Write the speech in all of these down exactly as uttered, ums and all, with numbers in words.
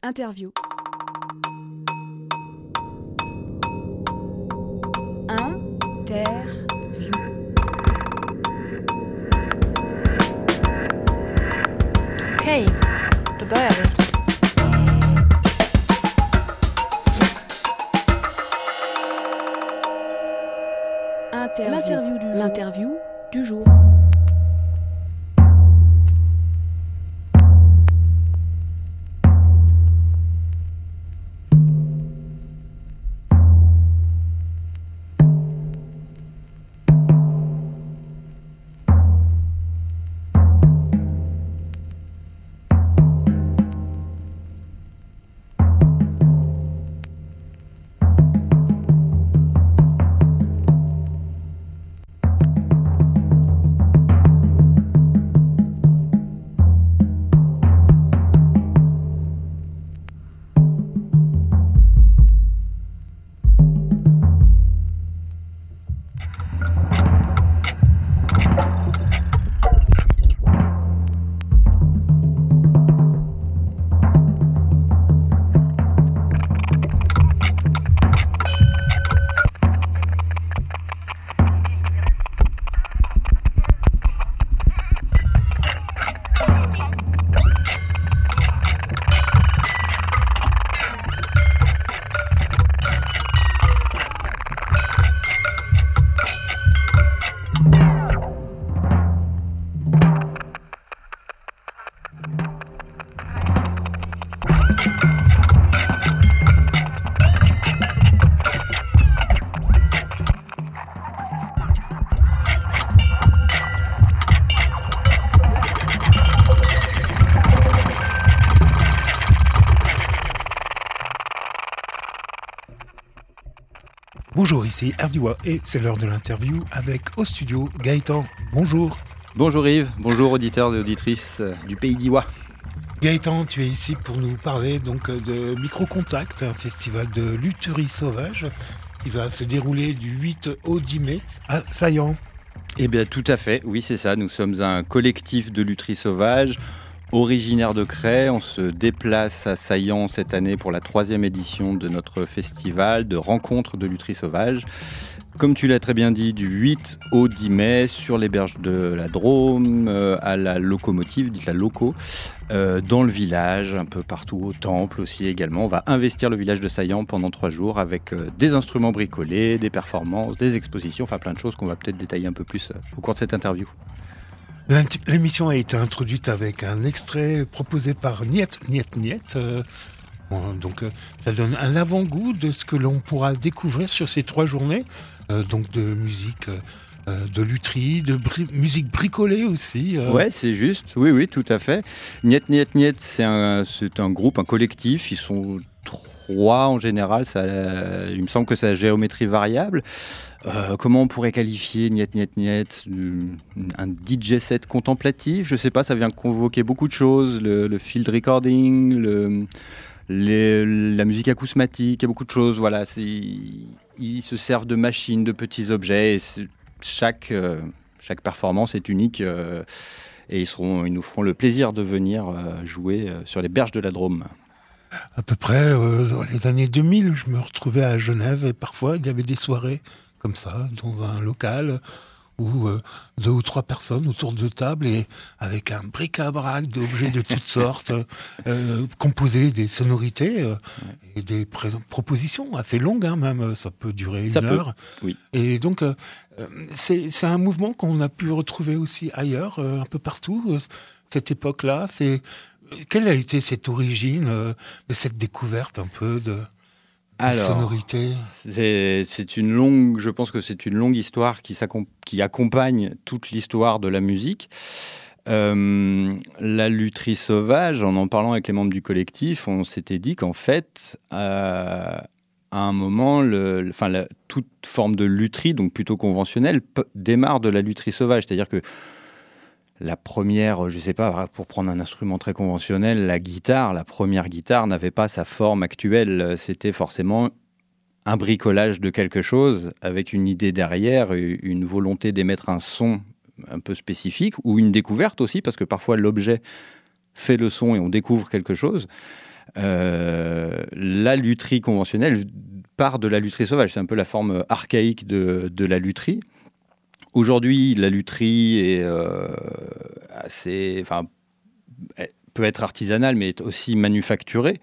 Interview. Interview. Okej, då börjar vi. Interview. L'interview du jour. L'interview du jour. Bonjour, ici Erdiwa et c'est l'heure de l'interview avec au studio Gaëtan. Bonjour. Bonjour Yves, bonjour auditeurs et auditrices du pays d'Iwa. Gaëtan, tu es ici pour nous parler donc de Microcontact, un festival de lutherie sauvage qui va se dérouler du huit au dix mai à Saillant. Eh bien tout à fait, oui c'est ça, nous sommes un collectif de lutherie sauvage originaire de Cray. On se déplace à Saillant cette année pour la troisième édition de notre festival de rencontres de lutherie sauvage. Comme tu l'as très bien dit, du huit au dix mai, sur les berges de la Drôme, euh, à la locomotive, de la loco, euh, dans le village, un peu partout, au temple aussi également. On va investir le village de Saillant pendant trois jours avec euh, des instruments bricolés, des performances, des expositions, enfin plein de choses qu'on va peut-être détailler un peu plus euh, au cours de cette interview. L'émission a été introduite avec un extrait proposé par Niet Niet Niet. Euh, bon, donc, euh, ça donne un avant-goût de ce que l'on pourra découvrir sur ces trois journées. Euh, donc de musique, euh, de lutherie, de bri- musique bricolée aussi. Euh. Ouais, c'est juste. Oui, oui, tout à fait. Niet Niet Niet, c'est un, c'est un groupe, un collectif. Ils sont trois en général. Ça, il me semble que c'est la géométrie variable. Euh, comment on pourrait qualifier Niet Niet Niet ? Un D J set contemplatif, je sais pas, ça vient convoquer beaucoup de choses, le, le field recording, le, les, la musique acousmatique, il y a beaucoup de choses, voilà, c'est, ils se servent de machines, de petits objets, et chaque, euh, chaque performance est unique, euh, et ils, seront, ils nous feront le plaisir de venir euh, jouer euh, sur les berges de la Drôme. À peu près euh, dans les années deux mille, je me retrouvais à Genève, et parfois il y avait des soirées comme ça, dans un local où euh, deux ou trois personnes autour de table et avec un bric-à-brac d'objets de toutes sortes, euh, composer des sonorités euh, et des pré- propositions assez longues, hein, même, ça peut durer une ça heure. Peut, oui. Et donc, euh, c'est, c'est un mouvement qu'on a pu retrouver aussi ailleurs, euh, un peu partout, euh, cette époque-là. C'est, quelle a été cette origine euh, de cette découverte un peu de... Alors, sonorité. C'est, c'est une longue, je pense que c'est une longue histoire qui, qui accompagne toute l'histoire de la musique. Euh, la lutherie sauvage, en en parlant avec les membres du collectif, on s'était dit qu'en fait, euh, à un moment, le, le, enfin, la, toute forme de lutherie, donc plutôt conventionnelle, p- démarre de la lutherie sauvage. C'est-à-dire que la première, je ne sais pas, pour prendre un instrument très conventionnel, la guitare, la première guitare n'avait pas sa forme actuelle. C'était forcément un bricolage de quelque chose avec une idée derrière, une volonté d'émettre un son un peu spécifique ou une découverte aussi, parce que parfois l'objet fait le son et on découvre quelque chose. Euh, la lutherie conventionnelle part de la lutherie sauvage. C'est un peu la forme archaïque de, de la lutherie. Aujourd'hui, la lutherie est euh, assez, enfin, peut être artisanale, mais est aussi manufacturée.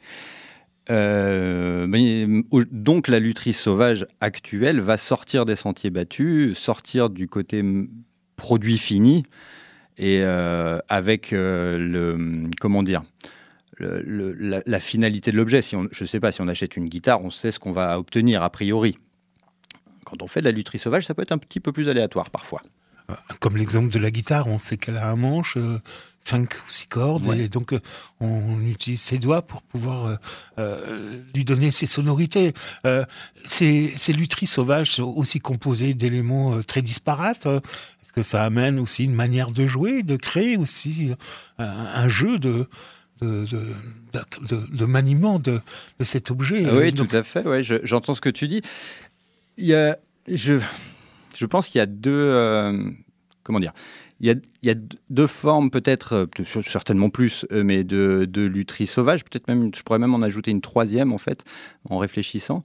Euh, mais, donc, la lutherie sauvage actuelle va sortir des sentiers battus, sortir du côté produit fini, et euh, avec euh, le, comment dire, le, le, la, la finalité de l'objet. Si on, je ne sais pas, si on achète une guitare, on sait ce qu'on va obtenir a priori. Quand on fait de la lutherie sauvage, ça peut être un petit peu plus aléatoire parfois. Comme l'exemple de la guitare, on sait qu'elle a un manche, euh, cinq ou six cordes, ouais. Et donc euh, on utilise ses doigts pour pouvoir euh, euh, lui donner ses sonorités. Euh, ces, ces lutheries sauvages sont aussi composées d'éléments euh, très disparates. Est-ce que ça amène aussi une manière de jouer, de créer aussi un, un jeu de... De, de, de, de maniement de, de cet objet. Ah oui, donc... tout à fait. Ouais, je, j'entends ce que tu dis. Il y a, je, je pense qu'il y a deux, euh, comment dire, il y a, il y a deux formes peut-être, certainement plus, mais de, de lutherie sauvage. Peut-être même, je pourrais même en ajouter une troisième en fait, en réfléchissant.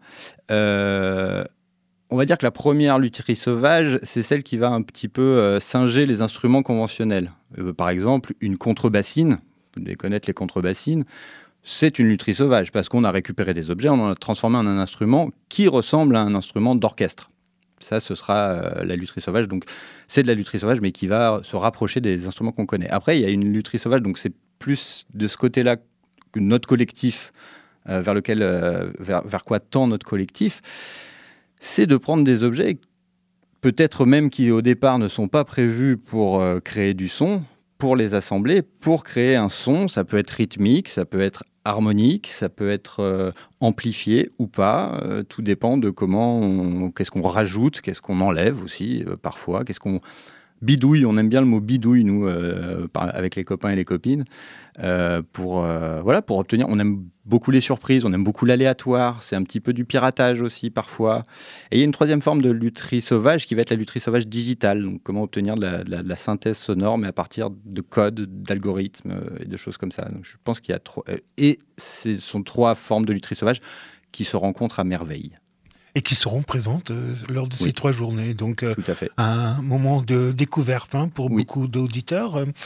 Euh, on va dire que la première lutherie sauvage, c'est celle qui va un petit peu euh, singer les instruments conventionnels. Euh, par exemple, une contrebassine. Vous devez connaître les contrebassines, c'est une lutherie sauvage parce qu'on a récupéré des objets, on en a transformé en un instrument qui ressemble à un instrument d'orchestre. Ça, ce sera euh, la lutherie sauvage. Donc, c'est de la lutherie sauvage, mais qui va se rapprocher des instruments qu'on connaît. Après, il y a une lutherie sauvage, donc c'est plus de ce côté-là que notre collectif, euh, vers lequel, euh, vers, vers quoi tend notre collectif, c'est de prendre des objets, peut-être même qui au départ ne sont pas prévus pour euh, créer du son, pour les assembler, pour créer un son. Ça peut être rythmique, ça peut être harmonique, ça peut être euh, amplifié ou pas. Euh, tout dépend de comment, on, qu'est-ce qu'on rajoute, qu'est-ce qu'on enlève aussi euh, parfois, qu'est-ce qu'on bidouille. On aime bien le mot bidouille, nous, euh, par, avec les copains et les copines, euh, pour, euh, voilà, pour obtenir... On aime beaucoup les surprises, on aime beaucoup l'aléatoire, c'est un petit peu du piratage aussi parfois. Et il y a une troisième forme de lutherie sauvage qui va être la lutherie sauvage digitale. Donc comment obtenir de la, de la, de la synthèse sonore, mais à partir de codes, d'algorithmes euh, et de choses comme ça. Donc je pense qu'il y a trois... Euh, et ce sont trois formes de lutherie sauvage qui se rencontrent à merveille. Et qui seront présentes euh, lors de ces oui. trois journées. Donc, euh, tout à fait. Un moment de découverte hein, pour oui. beaucoup d'auditeurs. Euh,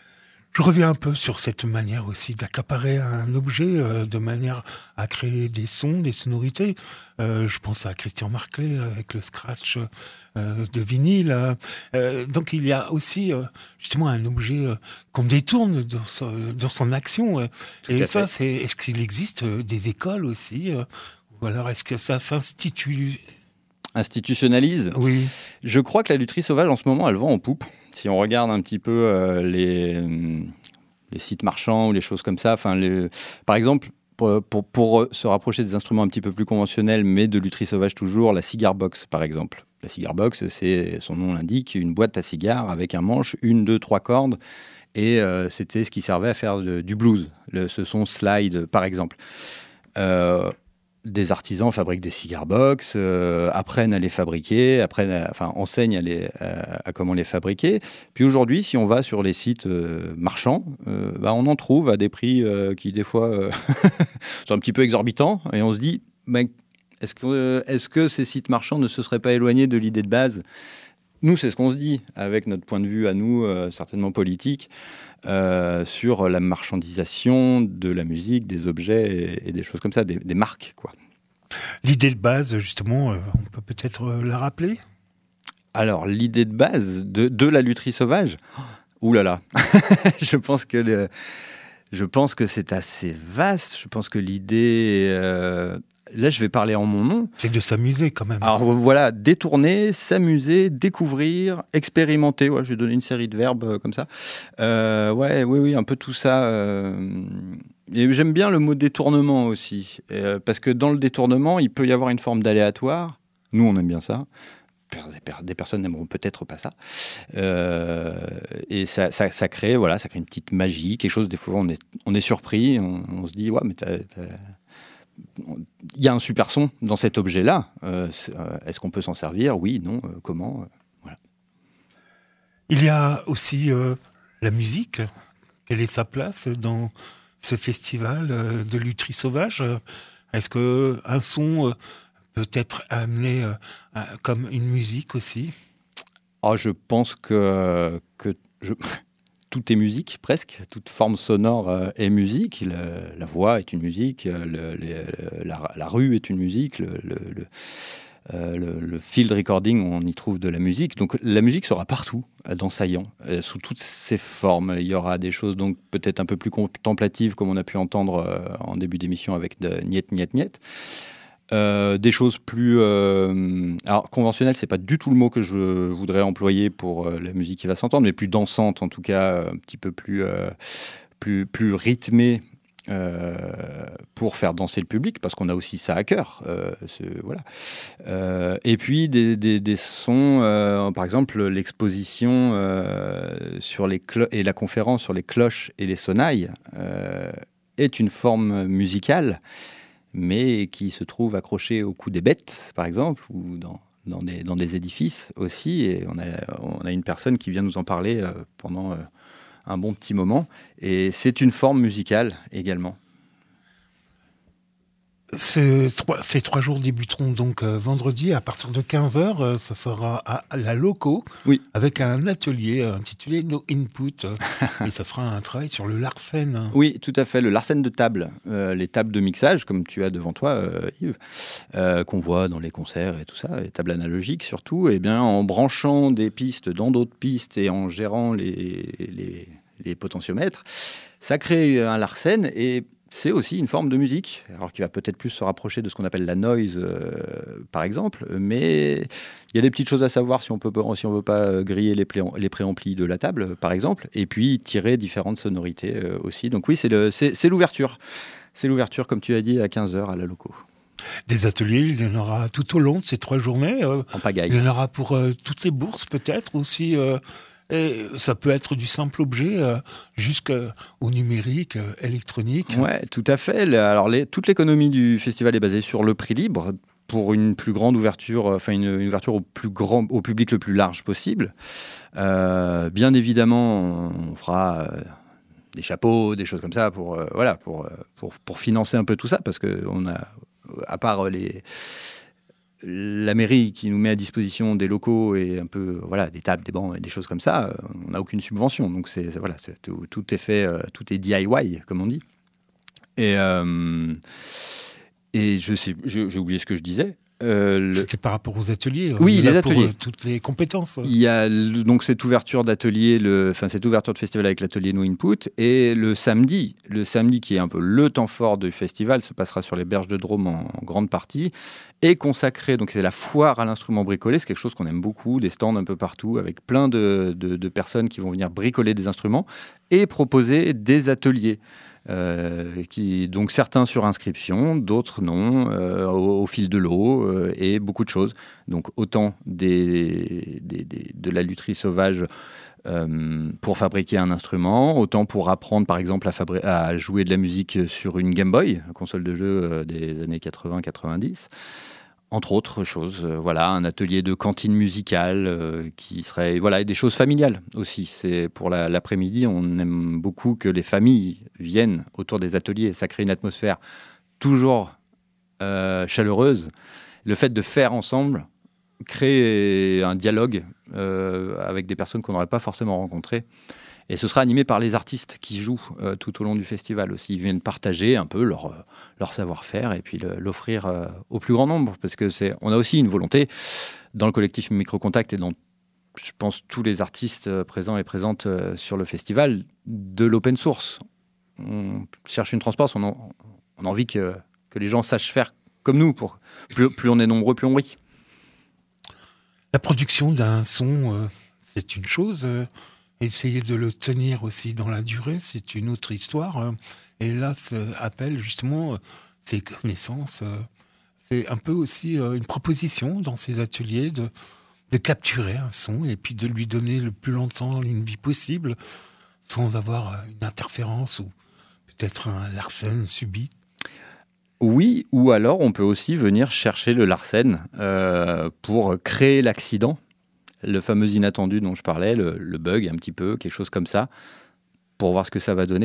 je reviens un peu sur cette manière aussi d'accaparer un objet euh, de manière à créer des sons, des sonorités. Euh, je pense à Christian Marclay avec le scratch euh, de vinyle. Euh, donc, il y a aussi euh, justement un objet euh, qu'on détourne dans son, dans son action. Euh, et ça, c'est, est-ce qu'il existe euh, des écoles aussi euh, ou alors, est-ce que ça s'institue... Institutionnalise ? Oui. Je crois que la lutherie sauvage, en ce moment, elle vend en poupe. Si on regarde un petit peu euh, les, les sites marchands ou les choses comme ça, enfin, les... par exemple, pour, pour, pour se rapprocher des instruments un petit peu plus conventionnels, mais de lutherie sauvage toujours, la cigar box, par exemple. La cigar box, c'est, son nom l'indique, une boîte à cigares avec un manche, une, deux, trois cordes. Et euh, c'était ce qui servait à faire de, du blues, le, ce son slide, par exemple. Euh, Des artisans fabriquent des cigar box, euh, apprennent à les fabriquer, apprennent à, enfin, enseignent à, les, à, à comment les fabriquer. Puis aujourd'hui, si on va sur les sites euh, marchands, euh, bah, on en trouve à des prix euh, qui, des fois, euh, sont un petit peu exorbitants. Et on se dit, bah, est-ce que, euh, est-ce que ces sites marchands ne se seraient pas éloignés de l'idée de base ? Nous, c'est ce qu'on se dit, avec notre point de vue à nous, euh, certainement politique, euh, sur la marchandisation de la musique, des objets et, et des choses comme ça, des, des marques, quoi. L'idée de base, justement, euh, on peut peut-être euh, la rappeler ? Alors, l'idée de base de, de la lutherie sauvage, ouh là là, je pense que le, je pense que c'est assez vaste. Je pense que l'idée... Euh, Là, je vais parler en mon nom. C'est de s'amuser quand même. Alors voilà, détourner, s'amuser, découvrir, expérimenter. Ouais, je vais donner une série de verbes euh, comme ça. Euh, ouais, oui, oui, un peu tout ça. Euh... Et j'aime bien le mot détournement aussi, euh, parce que dans le détournement, il peut y avoir une forme d'aléatoire. Nous, on aime bien ça. Des personnes n'aimeront peut-être pas ça. Euh, et ça, ça, ça crée, voilà, ça crée une petite magie, quelque chose. Des fois, on est, on est surpris, on, on se dit, ouais, mais t'as, t'as... il y a un super son dans cet objet-là. Euh, est-ce qu'on peut s'en servir ? Oui, non, euh, comment ? euh, voilà. Il y a aussi euh, la musique. Quelle est sa place dans ce festival euh, de lutherie sauvage. Est-ce qu'un son euh, peut être amené euh, à, comme une musique aussi? Oh, je pense que, que je... tout est musique, presque. Toute forme sonore euh, est musique. Le, la voix est une musique, le, le, la, la rue est une musique, le, le, le, euh, le, le field recording, on y trouve de la musique. Donc la musique sera partout, dans Saillant, euh, sous toutes ses formes. Il y aura des choses donc peut-être un peu plus contemplatives, comme on a pu entendre euh, en début d'émission avec de Niet, Niet, Niet. Euh, des choses plus euh, alors conventionnelles, c'est pas du tout le mot que je voudrais employer pour euh, la musique qui va s'entendre, mais plus dansante, en tout cas un petit peu plus euh, plus plus rythmée, euh, pour faire danser le public, parce qu'on a aussi ça à cœur, euh, ce, voilà. Euh, et puis des, des, des sons, euh, par exemple l'exposition euh, sur les clo- et la conférence sur les cloches et les sonnailles euh, est une forme musicale, mais qui se trouve accroché au cou des bêtes, par exemple, ou dans, dans, des, dans des édifices aussi. Et on a, on a une personne qui vient nous en parler euh, pendant euh, un bon petit moment. Et c'est une forme musicale également. Ces trois, ces trois jours débuteront donc euh, vendredi à partir de quinze heures. Euh, ça sera à, à la Loco, oui, avec un atelier intitulé No Input. Euh, et ça sera un travail sur le Larsen. Oui, tout à fait. Le Larsen de table. Euh, les tables de mixage, comme tu as devant toi, euh, Yves, euh, qu'on voit dans les concerts et tout ça, les tables analogiques surtout. Et bien, en branchant des pistes dans d'autres pistes et en gérant les, les, les potentiomètres, ça crée un Larsen. Et c'est aussi une forme de musique, alors qui va peut-être plus se rapprocher de ce qu'on appelle la noise, euh, par exemple. Mais il y a des petites choses à savoir si on peut, si on veut pas griller les, plé- les préamplis de la table, par exemple, et puis tirer différentes sonorités euh, aussi. Donc oui, c'est, le, c'est, c'est l'ouverture. C'est l'ouverture, comme tu as dit, à quinze heures à la Loco. Des ateliers, il y en aura tout au long de ces trois journées. Euh, en pagaille. Il y en aura pour euh, toutes les bourses, peut-être aussi. Euh, et ça peut être du simple objet euh, jusqu'au numérique, euh, électronique. Ouais, tout à fait. Alors, les, toute l'économie du festival est basée sur le prix libre, pour une plus grande ouverture, enfin une, une ouverture au plus grand, au public le plus large possible. Euh, bien évidemment, on fera euh, des chapeaux, des choses comme ça pour euh, voilà, pour, pour pour financer un peu tout ça, parce que on a, à part les la mairie qui nous met à disposition des locaux et un peu voilà des tables, des bancs et des choses comme ça, on n'a aucune subvention. Donc c'est, c'est voilà, c'est, tout, tout est fait, euh, tout est D I Y comme on dit. Et euh, et je sais, j'ai, j'ai oublié ce que je disais. Euh, le... C'était par rapport aux ateliers. Oui, les ateliers. Pour euh, toutes les compétences. Il y a le, donc cette ouverture d'atelier, le, enfin cette ouverture de festival avec l'atelier No Input, et le samedi, le samedi qui est un peu le temps fort du festival, se passera sur les berges de Drôme en, en grande partie, est consacré. Donc c'est la foire à l'instrument bricolé, c'est quelque chose qu'on aime beaucoup, des stands un peu partout avec plein de, de, de personnes qui vont venir bricoler des instruments et proposer des ateliers. Euh, qui, donc certains sur inscription, d'autres non, euh, au, au fil de l'eau, euh, et beaucoup de choses. Donc autant des, des, des, de la lutherie sauvage euh, pour fabriquer un instrument, autant pour apprendre par exemple à, fabri- à jouer de la musique sur une Game Boy, console de jeu euh, des années quatre-vingts quatre-vingt-dix. Entre autres choses, euh, voilà, un atelier de cantine musicale euh, qui serait, voilà, et des choses familiales aussi. C'est pour la, l'après-midi, on aime beaucoup que les familles viennent autour des ateliers. Ça crée une atmosphère toujours euh, chaleureuse. Le fait de faire ensemble crée un dialogue euh, avec des personnes qu'on n'aurait pas forcément rencontrées. Et ce sera animé par les artistes qui jouent euh, tout au long du festival aussi. Ils viennent partager un peu leur, euh, leur savoir-faire et puis le, l'offrir euh, au plus grand nombre. Parce que c'est, on a aussi une volonté dans le collectif Microcontact et dans, je pense, tous les artistes euh, présents et présentes euh, sur le festival, de l'open source. On cherche une transparence, on a, on a envie que, que les gens sachent faire comme nous. Pour, plus, plus on est nombreux, plus on brille. La production d'un son, euh, c'est une chose... Euh... Essayer de le tenir aussi dans la durée, c'est une autre histoire. Et là, ça appelle justement ces connaissances. C'est un peu aussi une proposition dans ces ateliers de, de capturer un son et puis de lui donner le plus longtemps une vie possible sans avoir une interférence ou peut-être un Larsen subi. Oui, ou alors on peut aussi venir chercher le Larsen euh, pour créer l'accident. Le fameux inattendu dont je parlais, le, le bug un petit peu, quelque chose comme ça, pour voir ce que ça va donner.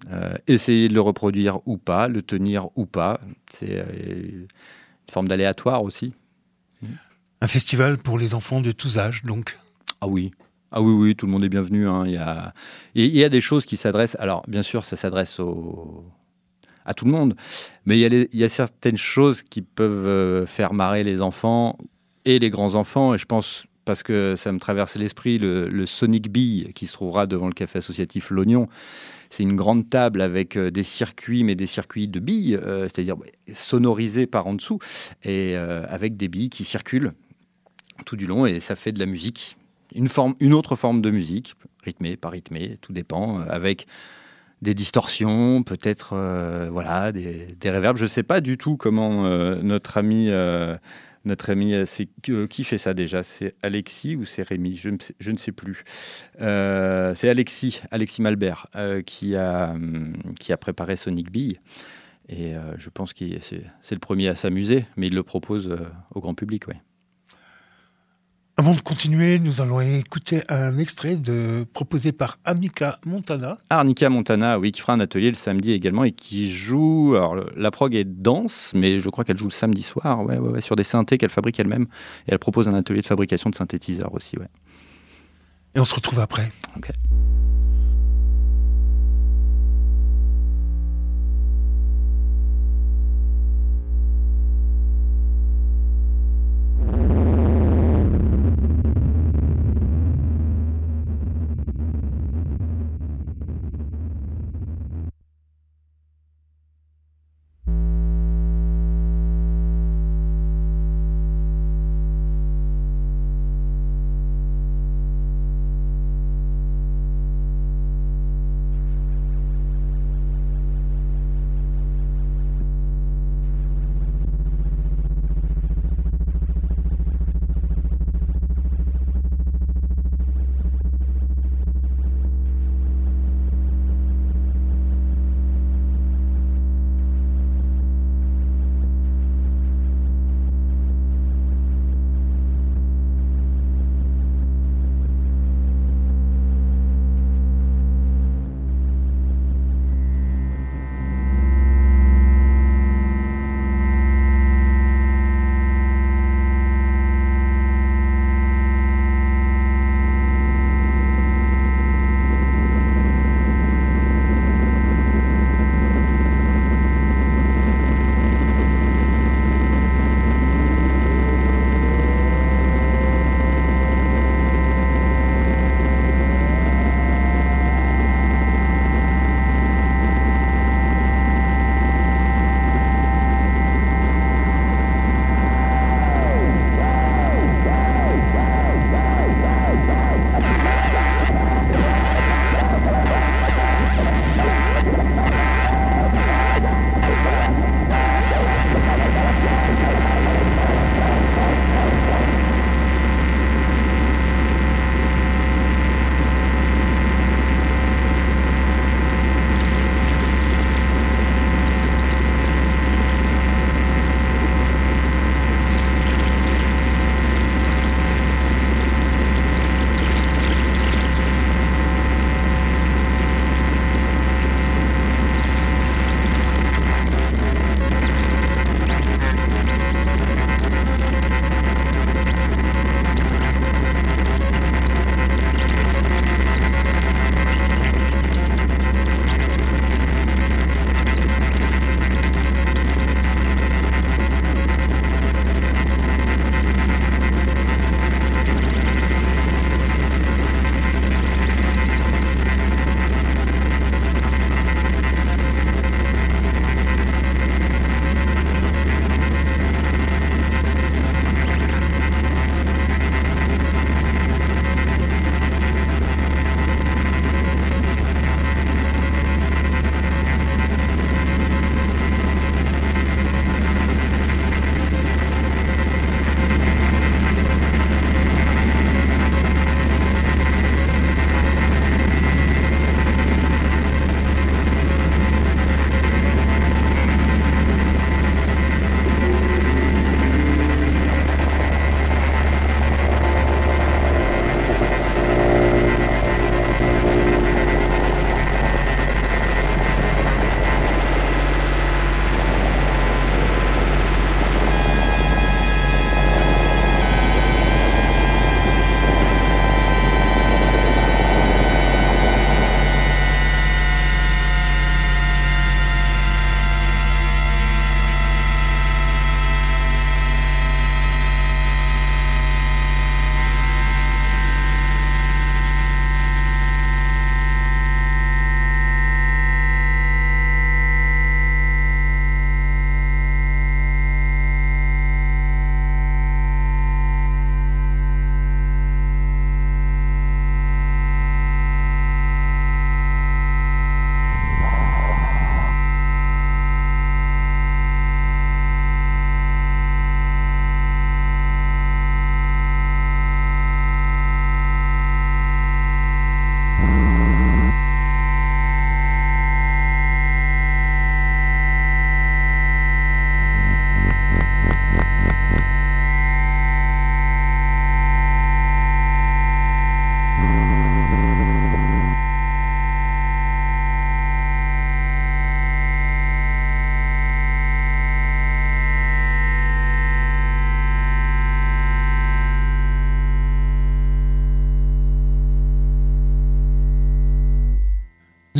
Euh, essayer de le reproduire ou pas, le tenir ou pas, c'est euh, une forme d'aléatoire aussi. Un festival pour les enfants de tous âges, donc. Ah oui, ah oui, oui, tout le monde est bienvenu. Hein. Il y a, il y a des choses qui s'adressent. Alors, bien sûr, ça s'adresse au, à tout le monde, mais il y a, les, il y a certaines choses qui peuvent faire marrer les enfants et les grands enfants. Et je pense, parce que ça me traverse l'esprit, le, le Sonic Bee qui se trouvera devant le café associatif L'Oignon. C'est une grande table avec des circuits, mais des circuits de billes, euh, c'est-à-dire sonorisés par en dessous, et euh, avec des billes qui circulent tout du long, et ça fait de la musique. Une, forme, une autre forme de musique, rythmée, pas rythmée, tout dépend, euh, avec des distorsions, peut-être euh, voilà, des, des réverbes. Je ne sais pas du tout comment euh, notre ami... Euh, Notre ami, c'est euh, qui fait ça déjà? C'est Alexis ou c'est Rémi? Je ne sais, je ne sais plus. Euh, c'est Alexis, Alexis Malbert, euh, qui, a, qui a préparé Sonic Bee. Et euh, je pense que c'est, c'est le premier à s'amuser, mais il le propose euh, au grand public. Ouais. Avant de continuer, nous allons écouter un extrait de, proposé par Arnica Montana. Arnica Montana, oui, qui fera un atelier le samedi également et qui joue... Alors, la prog est dense, mais je crois qu'elle joue le samedi soir, ouais, ouais, ouais, sur des synthés qu'elle fabrique elle-même. Et elle propose un atelier de fabrication de synthétiseurs aussi. Ouais. Et on se retrouve après. Ok.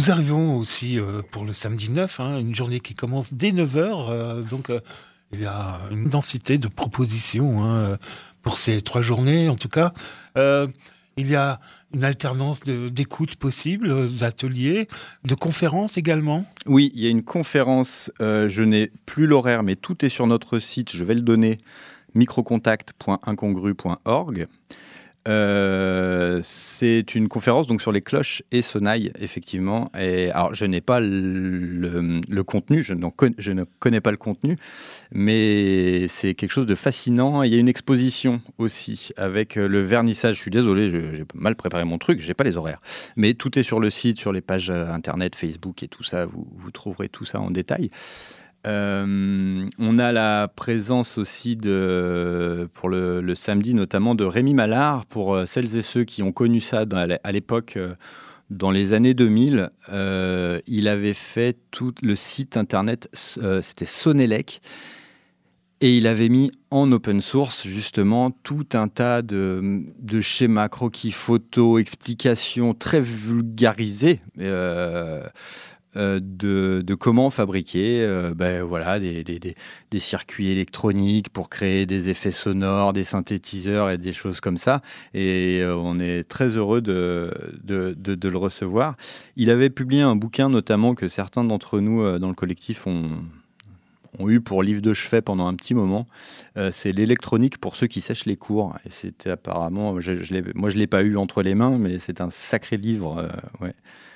Nous arrivons aussi euh, pour le samedi neuf, hein, une journée qui commence dès neuf heures. Euh, donc, euh, il y a une densité de propositions hein, pour ces trois journées, en tout cas. Euh, il y a une alternance de, d'écoute possible, d'ateliers, de conférences également. Oui, il y a une conférence. Euh, je n'ai plus l'horaire, mais tout est sur notre site. Je vais le donner, microcontact point incongru point org. Euh, c'est une conférence donc sur les cloches et sonnailles, effectivement. Et alors, je n'ai pas le, le contenu, je, con, je ne connais pas le contenu, mais c'est quelque chose de fascinant. Il y a une exposition aussi avec le vernissage. Je suis désolé, je, j'ai mal préparé mon truc, j'ai pas les horaires, mais tout est sur le site, sur les pages internet, Facebook et tout ça. Vous, vous trouverez tout ça en détail. Euh, on a la présence aussi de, pour le, le samedi notamment de Rémi Mallard, pour celles et ceux qui ont connu ça dans, à l'époque, dans les années deux mille. Euh, il avait fait tout le site internet, euh, c'était Sonelec, et il avait mis en open source justement tout un tas de, de schémas, croquis, photos, explications très vulgarisées. Euh, Euh, de, de comment fabriquer euh, ben, voilà, des, des, des, des circuits électroniques pour créer des effets sonores, des synthétiseurs et des choses comme ça. Et euh, on est très heureux de, de, de, de le recevoir. Il avait publié un bouquin notamment que certains d'entre nous euh, dans le collectif ont, ont eu pour livre de chevet pendant un petit moment. Euh, c'est l'électronique pour ceux qui sèchent les cours. Et c'était apparemment, je, je l'ai, moi je ne l'ai pas eu entre les mains, mais c'est un sacré livre. Euh, ouais.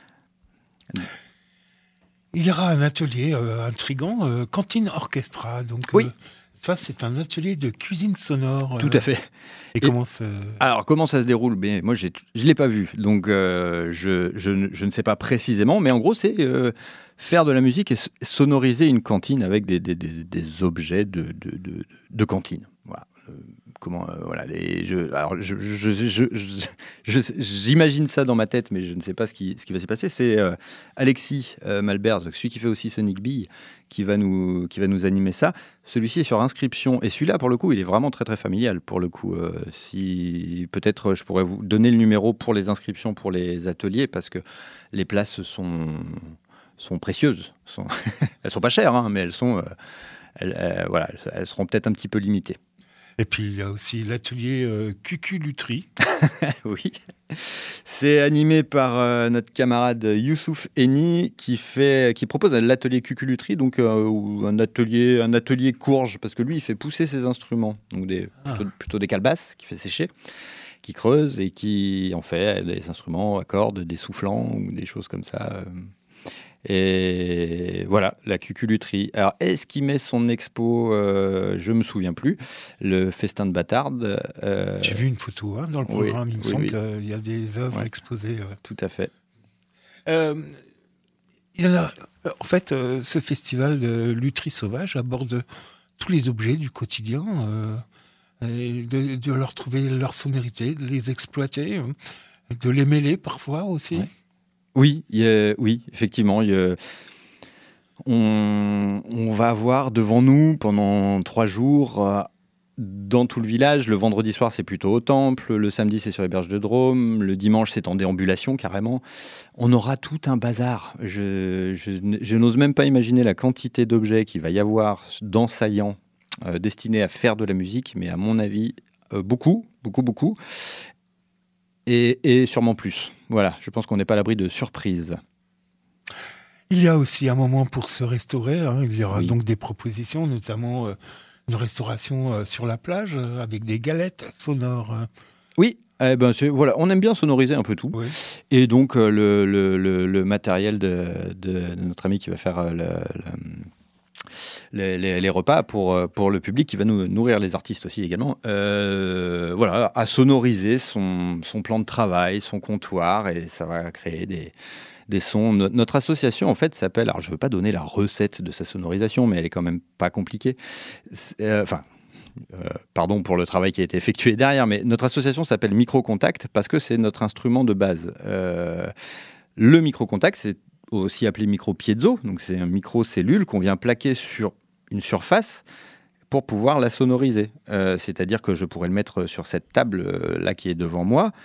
Il y aura un atelier euh, intriguant, euh, Cantine Orchestra. Donc, oui. euh, ça, c'est un atelier de cuisine sonore. Tout euh, à fait. Et, et comment ça... Alors, comment ça se déroule ? Ben, moi, j'ai, je ne l'ai pas vu, donc euh, je, je, je ne sais pas précisément, mais en gros, c'est euh, faire de la musique et sonoriser une cantine avec des, des, des, des objets de, de, de, de cantine. Voilà. Euh, Comment, euh, voilà, les, je, alors je, je, je, je, je, je, j'imagine ça dans ma tête, mais je ne sais pas ce qui, ce qui va s'y passer. C'est euh, Alexis euh, Malberz, celui qui fait aussi Sonic Bee, qui va nous, qui va nous animer ça. Celui-ci est sur inscription, et celui-là, pour le coup, il est vraiment très très familial. Pour le coup, euh, si peut-être je pourrais vous donner le numéro pour les inscriptions pour les ateliers, parce que les places sont sont précieuses. Sont elles sont pas chères, hein, mais elles sont, euh, elles, euh, voilà, elles seront peut-être un petit peu limitées. Et puis, il y a aussi l'atelier euh, Cuculuterie. Oui, c'est animé par euh, notre camarade Youssouf Eni qui, fait, qui propose l'atelier Cuculuterie, donc euh, un, atelier, un atelier courge, parce que lui, il fait pousser ses instruments, donc des, ah. plutôt, plutôt des calebasses qu'il fait sécher, qui creuse et qui en fait des instruments à cordes, des soufflants ou des choses comme ça. Euh. Et voilà, la Cuculuterie. Alors, est-ce qu'il met son expo euh, je ne me souviens plus. Le Festin de Bâtarde. Euh... J'ai vu une photo hein, dans le programme. Oui, il me oui, semble oui. qu'il y a des œuvres ouais. exposées. Ouais. Tout à fait. Euh, il y en a, en fait, euh, ce festival de lutherie sauvage aborde tous les objets du quotidien. Euh, et de, de leur trouver leur sonorité, de les exploiter, de les mêler parfois aussi. Ouais. Oui, il y a, oui, effectivement. Il y a, on, on va avoir devant nous pendant trois jours, euh, dans tout le village. Le vendredi soir, c'est plutôt au temple. Le samedi, c'est sur les berges de Drôme. Le dimanche, c'est en déambulation, carrément. On aura tout un bazar. Je, je, je n'ose même pas imaginer la quantité d'objets qu'il va y avoir dans Saillant, euh, destinés à faire de la musique, mais à mon avis, euh, beaucoup, beaucoup, beaucoup. Et, et sûrement plus. Voilà, je pense qu'on n'est pas à l'abri de surprises. Il y a aussi un moment pour se restaurer. Hein. Il y aura oui. donc des propositions, notamment euh, une restauration euh, sur la plage euh, avec des galettes sonores. Oui, eh ben c'est, voilà, on aime bien sonoriser un peu tout. Oui. Et donc, euh, le, le, le, le matériel de, de, de notre ami qui va faire euh, le... le Les, les, les repas pour, pour le public qui va nous nourrir les artistes aussi également. Euh, voilà, à sonoriser son, son plan de travail, son comptoir, et ça va créer des, des sons. Notre association, en fait, s'appelle... Alors, je ne veux pas donner la recette de sa sonorisation, mais elle est quand même pas compliquée. Euh, enfin... Euh, pardon pour le travail qui a été effectué derrière, mais notre association s'appelle Microcontact parce que c'est notre instrument de base. Euh, le microcontact, c'est aussi appelé micro-piezo, donc c'est un micro-cellule qu'on vient plaquer sur une surface pour pouvoir la sonoriser. Euh, c'est-à-dire que je pourrais le mettre sur cette table euh, là qui est devant moi.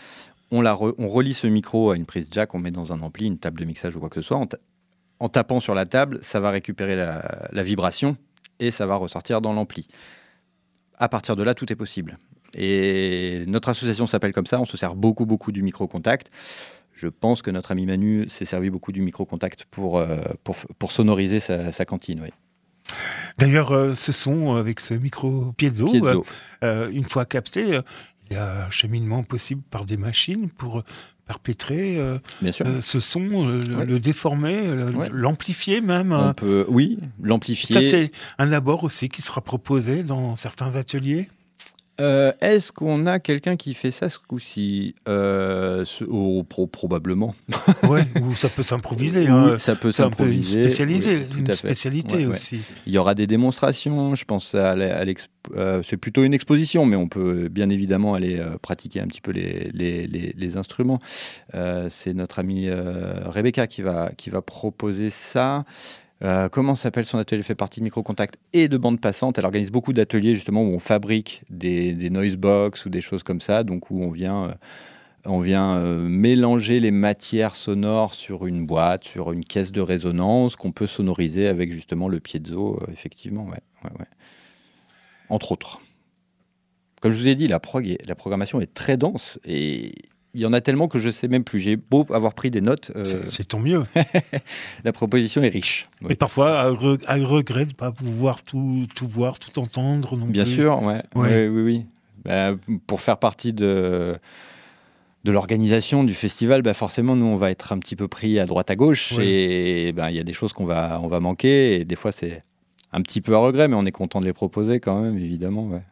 on, la re, on relie ce micro à une prise jack, on met dans un ampli, une table de mixage ou quoi que ce soit. En, ta- en tapant sur la table, ça va récupérer la, la vibration et ça va ressortir dans l'ampli. À partir de là, tout est possible. Et notre association s'appelle comme ça, on se sert beaucoup, beaucoup du micro-contact. Je pense que notre ami Manu s'est servi beaucoup du micro-contact pour, euh, pour, pour sonoriser sa, sa cantine, oui. D'ailleurs, euh, ce son avec ce micro piezo, Piezo. Euh, une fois capté, euh, il y a un cheminement possible par des machines pour perpétrer euh, Bien sûr. euh, ce son, euh, Ouais. le déformer, le- Ouais. l'amplifier même. On euh. peut, oui, l'amplifier. Ça, c'est un abord aussi qui sera proposé dans certains ateliers. Euh, est-ce qu'on a quelqu'un qui fait ça ce coup-ci euh, ce- oh, pro- Probablement. Ouais, ou ça peut s'improviser. Oui, hein. ça peut C'est un peu une s'improviser. spécialisée, Oui, tout une à fait. spécialité Ouais, ouais. aussi. Il y aura des démonstrations, je pense à, la- à l'exp- euh, c'est plutôt une exposition, mais on peut bien évidemment aller euh, pratiquer un petit peu les, les, les, les instruments. Euh, c'est notre amie euh, Rebecca qui va, qui va proposer ça. Euh, comment s'appelle son atelier? Elle fait partie de Microcontact et de Bande Passante. Elle organise beaucoup d'ateliers justement où on fabrique des, des noise box ou des choses comme ça, donc où on vient, euh, on vient euh, mélanger les matières sonores sur une boîte, sur une caisse de résonance qu'on peut sonoriser avec justement le piezo, euh, effectivement, ouais, ouais, ouais. Entre autres. Comme je vous ai dit, la, prog est- la programmation est très dense et il y en a tellement que je ne sais même plus. J'ai beau avoir pris des notes, euh, C'est c'est tant mieux. la proposition est riche. Oui. Et parfois, à, re- à regret de ne pas pouvoir tout, tout voir, tout entendre non Bien plus. sûr, ouais. Ouais. Ouais, oui, oui. Bah, pour faire partie de, de l'organisation du festival, bah forcément, nous, on va être un petit peu pris à droite à gauche. Ouais. Et bah, il y a des choses qu'on va, on va manquer. Et des fois, c'est un petit peu à regret, mais on est content de les proposer quand même, évidemment. Ouais.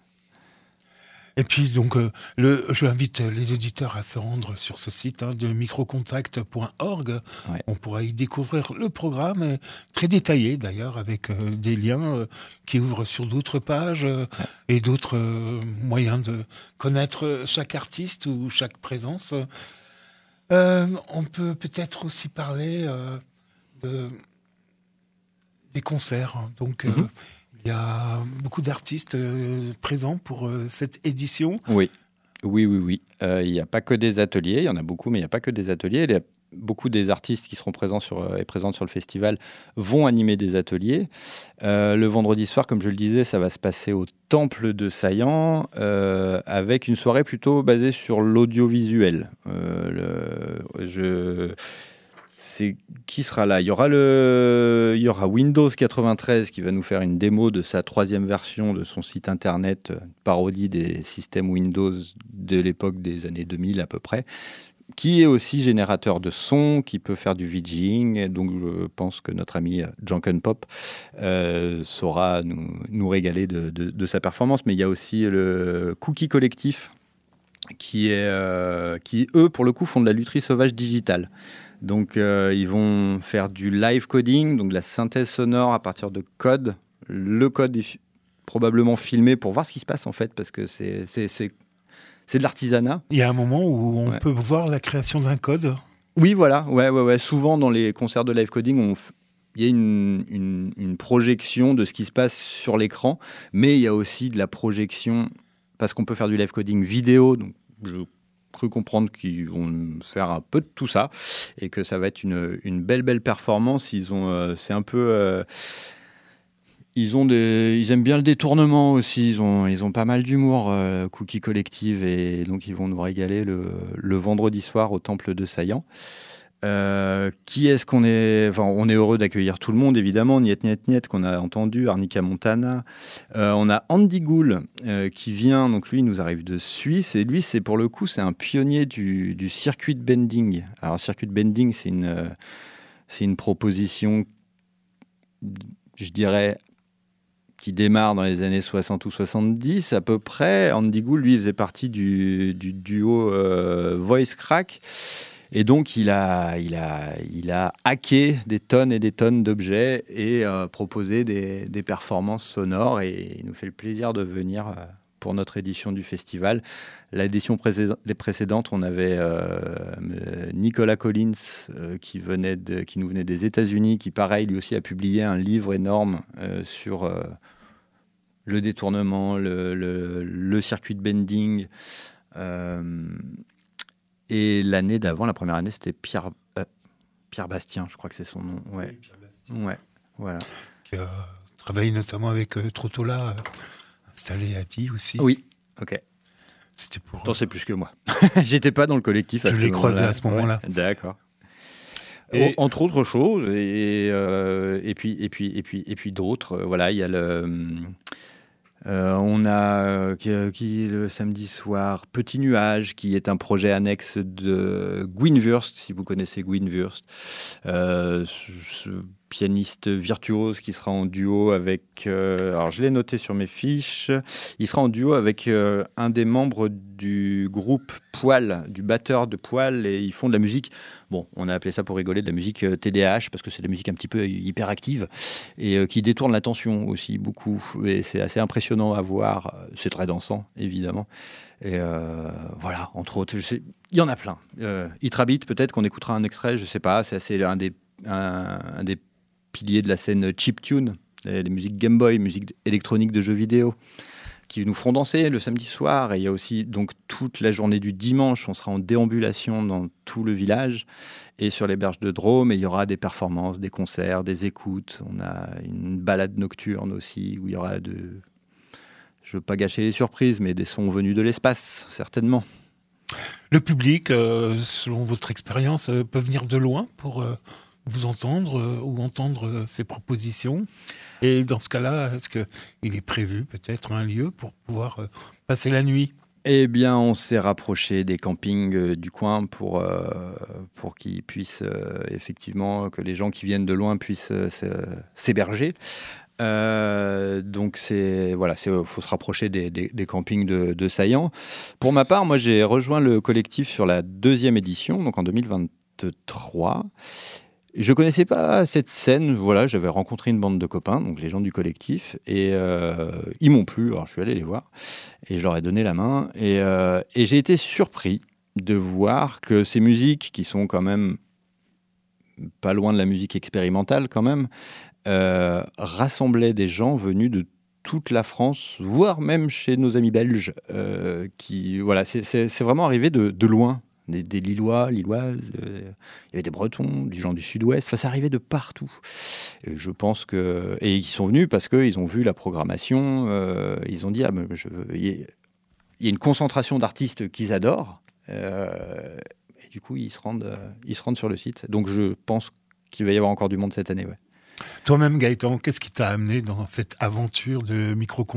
Et puis, donc, euh, le, je invite les auditeurs à se rendre sur ce site hein, de microcontact point org. Ouais. On pourra y découvrir le programme, euh, très détaillé d'ailleurs, avec euh, des liens euh, qui ouvrent sur d'autres pages euh, Ouais. et d'autres euh, moyens de connaître chaque artiste ou chaque présence. Euh, on peut peut-être aussi parler euh, de, des concerts. Donc, euh, Mhm. il y a beaucoup d'artistes euh, présents pour euh, cette édition. Oui, oui, oui, oui. Euh, Il n'y a pas que des ateliers, il y en a beaucoup, mais il n'y a pas que des ateliers. Il y a beaucoup des artistes qui seront présents sur, euh, et présentes sur le festival vont animer des ateliers. Euh, le vendredi soir, comme je le disais, ça va se passer au Temple de Saillant, euh, avec une soirée plutôt basée sur l'audiovisuel. Euh, le- je... C'est qui sera là? Il y aura le, il y aura Windows quatre-vingt-treize qui va nous faire une démo de sa troisième version de son site internet, euh, parodie des systèmes Windows de l'époque des années deux mille à peu près, qui est aussi générateur de son, qui peut faire du VJing. Donc je pense que notre ami Junken Pop euh, saura nous, nous régaler de, de, de sa performance. Mais il y a aussi le Cookie Collectif qui est, euh, qui eux pour le coup font de la lutherie sauvage digitale. Donc, euh, ils vont faire du live coding, donc de la synthèse sonore à partir de code. Le code est fi- probablement filmé pour voir ce qui se passe, en fait, parce que c'est, c'est, c'est, c'est de l'artisanat. Il y a un moment où on Ouais. peut voir la création d'un code. Oui, voilà. Ouais, ouais, ouais. Souvent, dans les concerts de live coding, on f- il y a une, une, une projection de ce qui se passe sur l'écran, mais il y a aussi de la projection, parce qu'on peut faire du live coding vidéo, donc je cru comprendre qu'ils vont faire un peu de tout ça et que ça va être une, une belle belle performance. Ils ont, euh, c'est un peu, euh, ils ont des, ils aiment bien le détournement aussi. Ils ont, ils ont pas mal d'humour, euh, Cookie Collective, et donc ils vont nous régaler le, le vendredi soir au Temple de Saillant. Euh, qui est-ce qu'on est enfin, on est heureux d'accueillir tout le monde, évidemment. Niet Niet Niet qu'on a entendu, Arnica Montana. Euh, on a Andy Gould euh, qui vient, donc lui, il nous arrive de Suisse. Et lui, c'est pour le coup, c'est un pionnier du, du circuit de bending. Alors, circuit de bending, c'est une, euh, c'est une proposition, je dirais, qui démarre dans les années soixante ou soixante-dix à peu près. Andy Gould, lui, faisait partie du, du duo euh, Voice Crack. Et donc, il a, il, a, il a hacké des tonnes et des tonnes d'objets et euh, proposé des, des performances sonores. Et il nous fait le plaisir de venir euh, pour notre édition du festival. L'édition précédente, les précédentes, on avait euh, Nicolas Collins euh, qui, venait de, qui nous venait des États-Unis, qui, pareil, lui aussi a publié un livre énorme euh, sur euh, le détournement, le, le, le circuit de bending. Euh, Et l'année d'avant, la première année, c'était Pierre, euh, Pierre Bastien, je crois que c'est son nom. Ouais. Oui, Pierre Bastien. Ouais, voilà. Qui a travaillé notamment avec euh, Trottola, euh, installé à Die aussi. Oui, ok. C'était pour. T'en sais plus que moi. J'étais pas dans le collectif à Je ce l'ai croisé moment-là. à ce moment-là. Ouais, d'accord. Et- O- Entre autres choses, et, euh, et puis, et puis, et puis, et puis d'autres. euh, Voilà, il y a le. Euh, on a euh, qui, qui, le samedi soir Petit Nuage, qui est un projet annexe de Gwyn Wurst, si vous connaissez Gwyn Wurst, euh, ce, ce pianiste virtuose qui sera en duo avec, euh, alors je l'ai noté sur mes fiches, il sera en duo avec euh, un des membres du groupe Poil, du batteur de Poil, et ils font de la musique, bon, on a appelé ça pour rigoler, de la musique euh, T D A H, parce que c'est de la musique un petit peu hyperactive, et euh, qui détourne l'attention aussi beaucoup, et c'est assez impressionnant à voir, c'est très dansant, évidemment. Et euh, voilà, entre autres, je sais, il y en a plein. Euh, Itrabit, peut-être qu'on écoutera un extrait, je sais pas, c'est assez un des, un, un des piliers de la scène chiptune, les, les musiques Game Boy, musique électronique de jeux vidéo, qui nous feront danser le samedi soir. Et il y a aussi donc toute la journée du dimanche, on sera en déambulation dans tout le village et sur les berges de Drôme, et il y aura des performances, des concerts, des écoutes. On a une balade nocturne aussi, où il y aura de... Je ne veux pas gâcher les surprises, mais des sons venus de l'espace, certainement. Le public, euh, selon votre expérience, euh, peut venir de loin pour euh, vous entendre euh, ou entendre euh, ces propositions. Et dans ce cas-là, est-ce qu'il est prévu peut-être un lieu pour pouvoir euh, passer la nuit ? Eh bien, on s'est rapproché des campings euh, du coin pour, euh, pour qu'ils puissent, euh, effectivement, que les gens qui viennent de loin puissent euh, s'héberger. Euh, donc c'est voilà, c'est faut se rapprocher des, des, des campings de, de Saillant. Pour ma part, moi j'ai rejoint le collectif sur la deuxième édition, donc en deux mille vingt-trois. Je connaissais pas cette scène, voilà, j'avais rencontré une bande de copains, donc les gens du collectif, et euh, ils m'ont plu. Alors je suis allé les voir et je leur ai donné la main, et, euh, et j'ai été surpris de voir que ces musiques qui sont quand même pas loin de la musique expérimentale quand même. Euh, rassemblait des gens venus de toute la France, voire même chez nos amis belges. Euh, qui, voilà, c'est, c'est, c'est vraiment arrivé de, de loin. Des, des Lillois, Lilloises, euh, il y avait des Bretons, des gens du Sud-Ouest. Enfin, ça arrivait de partout. Et je pense que... Et ils sont venus parce qu'ils ont vu la programmation. Euh, ils ont dit, ah, mais je veux... il, y a, il y a une concentration d'artistes qu'ils adorent. Euh, et du coup, ils se, rendent, ils se rendent sur le site. Donc, je pense qu'il va y avoir encore du monde cette année, ouais. Toi-même, Gaëtan, qu'est-ce qui t'a amené dans cette aventure de micro-contact ?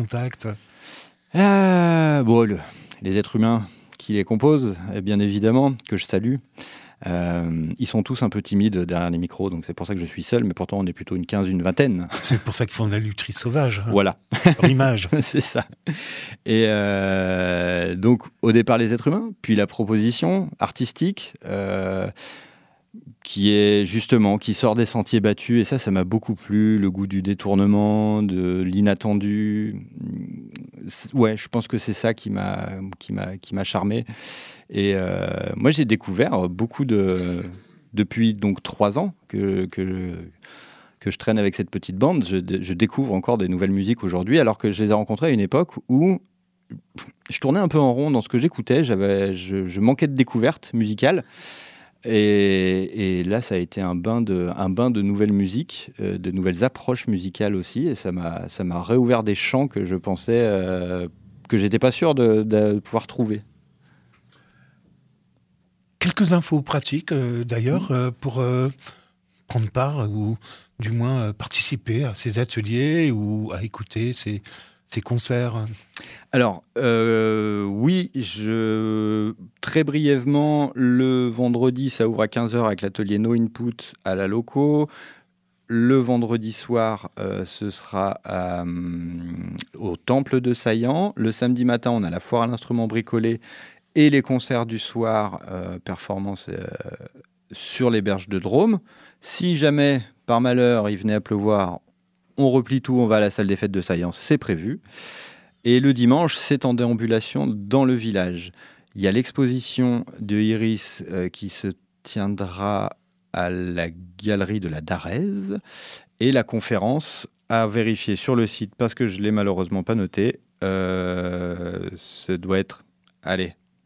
euh, Bon, le, les êtres humains qui les composent, bien évidemment, que je salue. Euh, ils sont tous un peu timides derrière les micros, donc c'est pour ça que je suis seul, mais pourtant on est plutôt une quinze, une vingtaine. C'est pour ça qu'ils font de la lutherie sauvage. Hein, voilà. Leur image. C'est ça. Et euh, donc, au départ, les êtres humains, puis la proposition artistique, euh, qui est justement, qui sort des sentiers battus, et ça, ça m'a beaucoup plu, le goût du détournement, de l'inattendu. Ouais, je pense que c'est ça qui m'a, qui m'a, qui m'a charmé. Et euh, moi, j'ai découvert beaucoup de... Depuis donc trois ans que, que, que je traîne avec cette petite bande, je, je découvre encore des nouvelles musiques aujourd'hui, alors que je les ai rencontrées à une époque où je tournais un peu en rond dans ce que j'écoutais, j'avais, je, je manquais de découvertes musicales. Et, et là, ça a été un bain de, un bain de nouvelles musiques, euh, de nouvelles approches musicales aussi, et ça m'a, ça m'a réouvert des champs que je pensais euh, que j'étais pas sûr de, de pouvoir trouver. Quelques infos pratiques, euh, d'ailleurs, euh, pour euh, prendre part ou du moins euh, participer à ces ateliers ou à écouter ces, ces concerts. Alors, euh, oui, je... très brièvement, le vendredi, ça ouvre à quinze heures avec l'atelier No Input à la Loco. Le vendredi soir, euh, ce sera euh, au Temple de Saillant. Le samedi matin, on a la foire à l'instrument bricolé et les concerts du soir, euh, performances euh, sur les berges de Drôme. Si jamais, par malheur, il venait à pleuvoir, on replie tout, on va à la salle des fêtes de Saillant, c'est prévu. Et le dimanche, c'est en déambulation dans le village. Il y a l'exposition de Iris euh, qui se tiendra à la galerie de la Darèze et la conférence à vérifier sur le site parce que je ne l'ai malheureusement pas noté. Euh, ça doit être, allez,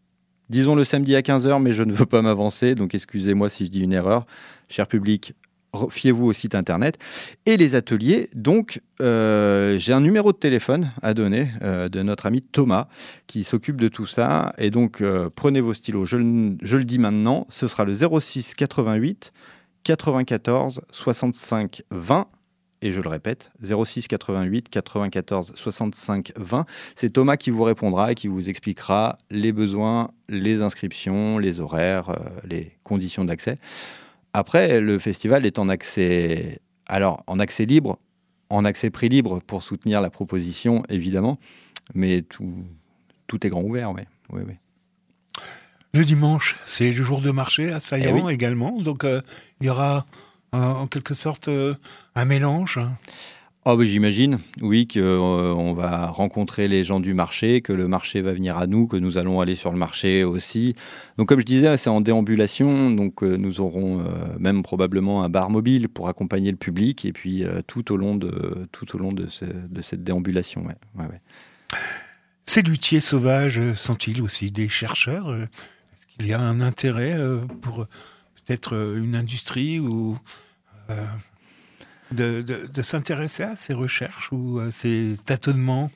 Disons le samedi à quinze heures, mais je ne veux pas m'avancer, donc excusez-moi si je dis une erreur. Cher public, fiez-vous au site internet. Et les ateliers, donc euh, j'ai un numéro de téléphone à donner euh, de notre ami Thomas qui s'occupe de tout ça. Et donc euh, prenez vos stylos, je, le- je le dis maintenant, ce sera le zéro six quatre-vingt-huit quatre-vingt-quatorze soixante-cinq vingt. Et je le répète, zéro six quatre-vingt-huit quatre-vingt-quatorze soixante-cinq vingt. C'est Thomas qui vous répondra et qui vous expliquera les besoins, les inscriptions, les horaires, euh, les conditions d'accès. Après, le festival est en accès, alors en accès libre, en accès prix libre pour soutenir la proposition, évidemment, mais tout, tout est grand ouvert, oui. oui, oui. Le dimanche, c'est le jour de marché à Saillant Eh oui. également, donc euh, il y aura euh, en quelque sorte euh, un mélange. Oh, bah, j'imagine, oui, qu'on euh, va rencontrer les gens du marché, que le marché va venir à nous, que nous allons aller sur le marché aussi. Donc, comme je disais, c'est en déambulation, donc euh, nous aurons euh, même probablement un bar mobile pour accompagner le public, et puis euh, tout au long de, tout au long de, ce, de cette déambulation. Ouais. Ouais, ouais. Ces luthiers sauvages euh, sont-ils aussi des chercheurs euh, Est-ce qu'il y a un intérêt euh, pour euh, peut-être euh, une industrie ou euh, de, de, de s'intéresser à ces recherches ou à ces tâtonnements?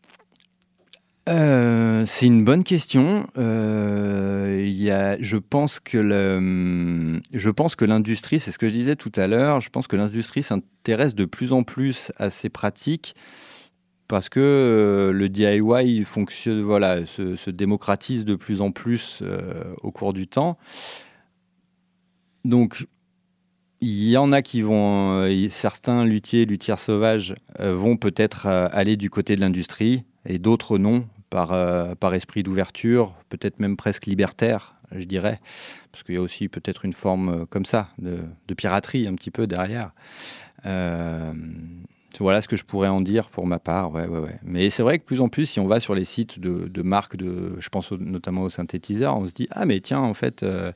Euh, c'est une bonne question. Euh, il y a, je pense que le, je pense que l'industrie, c'est ce que je disais tout à l'heure, je pense que l'industrie s'intéresse de plus en plus à ces pratiques parce que euh, le D I Y fonctionne, voilà, se, se démocratise de plus en plus euh, au cours du temps. Donc, il y en a qui vont, euh, certains luthiers, luthières sauvages euh, vont peut-être euh, aller du côté de l'industrie et d'autres non, par, euh, par esprit d'ouverture, peut-être même presque libertaire, je dirais, parce qu'il y a aussi peut-être une forme euh, comme ça, de, de piraterie un petit peu derrière. Euh, voilà ce que je pourrais en dire pour ma part. Ouais, ouais, ouais. Mais c'est vrai que de plus en plus, si on va sur les sites de, de marques, de, je pense au, notamment aux synthétiseurs, on se dit « Ah mais tiens, en fait... Euh,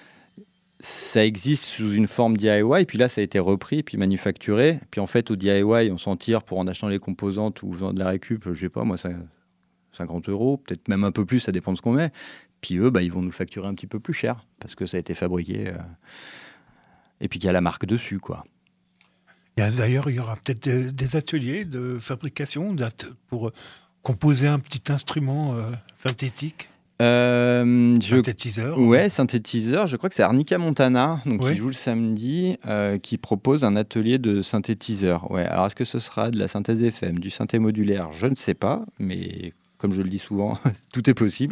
ça existe sous une forme D I Y, puis là, ça a été repris, puis manufacturé. Puis en fait, au D I Y, on s'en tire pour en achetant les composantes ou faisant de la récup, je sais pas, moi, cinquante euros, peut-être même un peu plus, ça dépend de ce qu'on met. Puis eux, bah, ils vont nous facturer un petit peu plus cher, parce que ça a été fabriqué. Euh... Et puis qu'il y a la marque dessus, quoi. Il y a, d'ailleurs, il y aura peut-être des, des ateliers de fabrication pour composer un petit instrument euh, synthétique. Euh, je... Synthétiseur. Ouais, synthétiseur. Je crois que c'est Arnica Montana, donc oui. qui joue le samedi, euh, qui propose un atelier de synthétiseur. Ouais. Alors, est-ce que ce sera de la synthèse F M, du synthé modulaire? Je ne sais pas, mais comme je le dis souvent, tout est possible.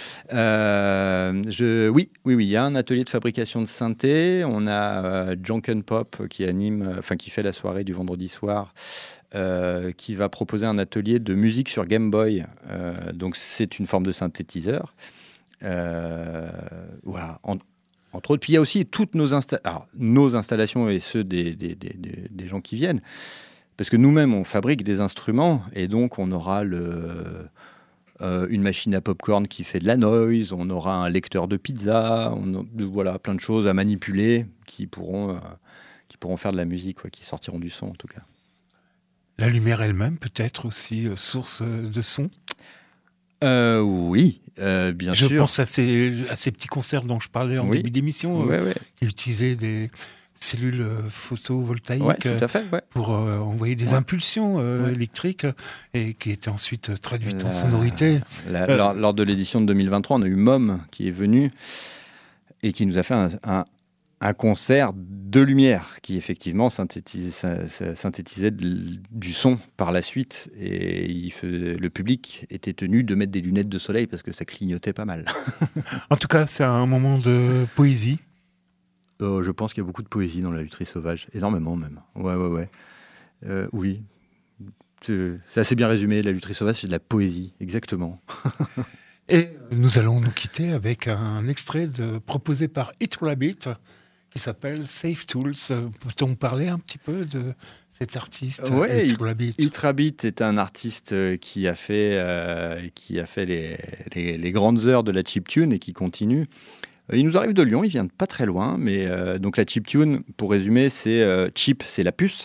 Euh, je... Oui, oui, oui. Il y a un atelier de fabrication de synthé. On a euh, Junken Pop qui anime, enfin qui fait la soirée du vendredi soir. Euh, qui va proposer un atelier de musique sur Game Boy. Euh, donc, c'est une forme de synthétiseur. Euh, voilà. En, entre autres. Puis, il y a aussi toutes nos, insta- Alors, nos installations et ceux des, des, des, des, des gens qui viennent. Parce que nous-mêmes, on fabrique des instruments. Et donc, on aura le, euh, une machine à popcorn qui fait de la noise. On aura un lecteur de pizza. On a, voilà, plein de choses à manipuler qui pourront, euh, qui pourront faire de la musique, quoi, qui sortiront du son, en tout cas. La lumière elle-même peut être aussi euh, source de son. Euh, oui, euh, bien je sûr. Je pense à ces, à ces petits concerts dont je parlais en oui. début d'émission, ouais, euh, ouais. qui utilisaient des cellules photovoltaïques ouais, tout à fait, ouais. pour euh, envoyer des ouais. impulsions euh, ouais. électriques et qui étaient ensuite traduites la, en sonorité. La, euh, lors, lors de l'édition de deux mille vingt-trois, on a eu Mom qui est venu et qui nous a fait un... un un concert de lumière qui effectivement synthétisait, synthétisait du son par la suite et il faisait, le public était tenu de mettre des lunettes de soleil parce que ça clignotait pas mal. En tout cas, c'est un moment de poésie. Euh, je pense qu'il y a beaucoup de poésie dans la lutherie sauvage, énormément même. Ouais, ouais, ouais. Euh, oui, c'est, c'est assez bien résumé. La lutherie sauvage, c'est de la poésie, exactement. Et nous allons nous quitter avec un extrait de, proposé par Hit Rabbit, qui s'appelle Safe Tools. Peut-on parler un petit peu de cet artiste, ouais, Hit Rabbit? Hit Rabbit est un artiste qui a fait, euh, qui a fait les, les, les grandes heures de la chiptune et qui continue. Il nous arrive de Lyon, il vient de pas très loin, mais euh, donc la chiptune, pour résumer, c'est euh, chip, c'est la puce.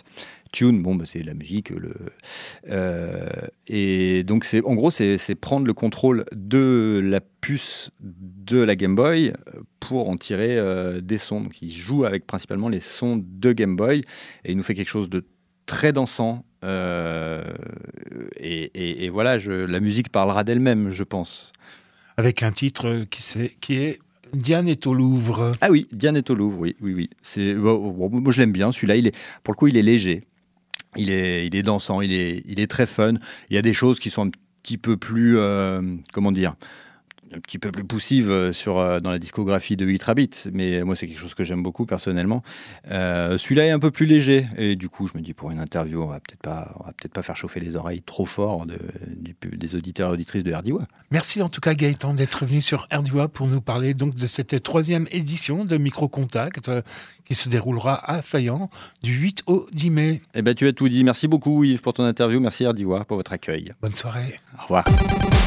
Tune, bon, bah, c'est la musique. Le, euh, et donc, c'est, en gros, c'est, c'est prendre le contrôle de la puce de la Game Boy pour en tirer euh, des sons. Donc, il joue avec principalement les sons de Game Boy et il nous fait quelque chose de très dansant. Euh, et, et, et voilà, je, la musique parlera d'elle-même, je pense. Avec un titre qui, c'est, qui est Diane est au Louvre. Ah oui, Diane est au Louvre, oui, oui, oui. C'est, bon, bon, moi, je l'aime bien. Celui-là, il est, pour le coup, il est léger. Il est, il est dansant, il est, il est très fun. Il y a des choses qui sont un petit peu plus, euh, comment dire, un petit peu plus poussive sur, euh, dans la discographie de huit Rabbit, mais moi c'est quelque chose que j'aime beaucoup personnellement. Euh, celui-là est un peu plus léger et du coup je me dis pour une interview on va peut-être pas, on va peut-être pas faire chauffer les oreilles trop fort de, du, des auditeurs et auditrices de R D W A. Merci en tout cas Gaëtan d'être venu sur R D W A pour nous parler donc de cette troisième édition de Micro-Contact euh, qui se déroulera à Saillant du huit au dix mai. Eh ben tu as tout dit. Merci beaucoup Yves pour ton interview. Merci R D W A pour votre accueil. Bonne soirée. Au revoir.